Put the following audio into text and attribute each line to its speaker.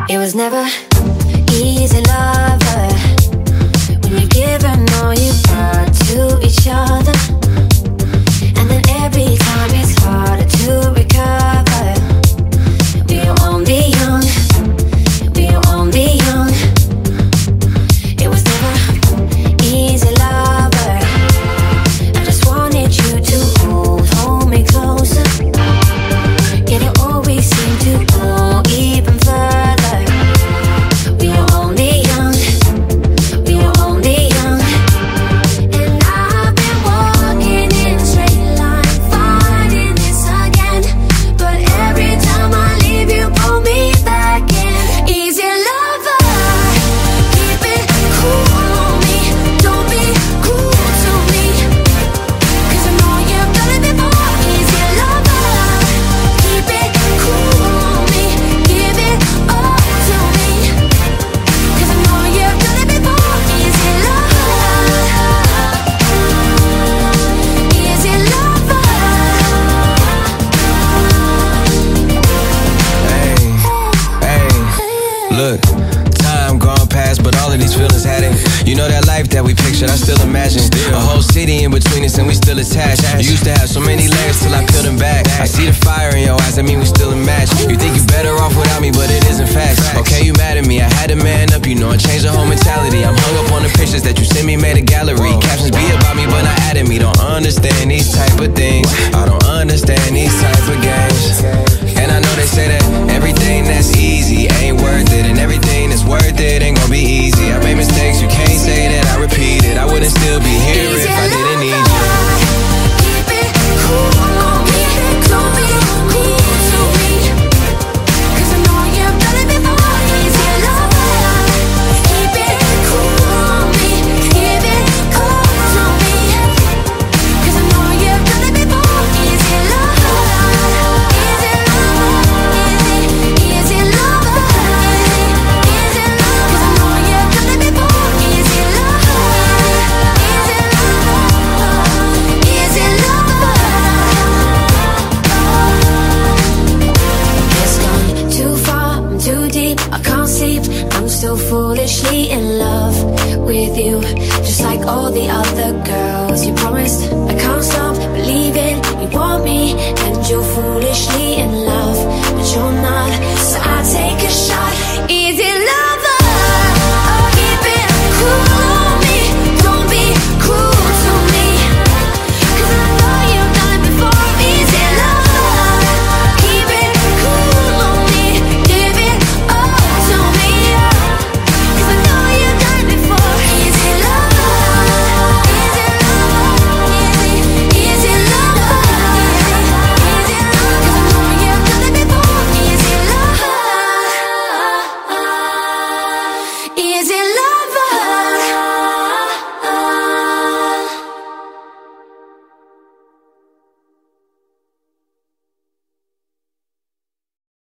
Speaker 1: It was never easy, lover, when you're giving all you got to each other, and then every time it's harder to recover. We are only young, we are only young. It was never easy, lover. I just wanted you to hold me closer. Yet it always seemed to go even further. We are only young, we are only young. And I've been walking in a straight line, fighting this again. But every time I leave, you pull me back in. Easy, lover, keep it cool on me. Don't be cruel to me, 'cause I know you've done it before. Easy, lover, keep it cool on me. Give it all to me, 'cause I know you've done it before. Easy, lover, easy, lover.
Speaker 2: Hey, look, time gone past, but all of these feelings had it. You know that life that we pictured, I still imagine. A whole city in between us and we still attached. You used to have so many layers till I peeled them back. I see the fire in your eyes, I mean we still a match. You think you're better off without me, but it isn't facts. Okay, you mad at me, I had to man up, you know, and change the whole mentality. I'm hung up on the pictures that you sent me, made a gallery. Captions be about me, but not at me, don't understand these type of things.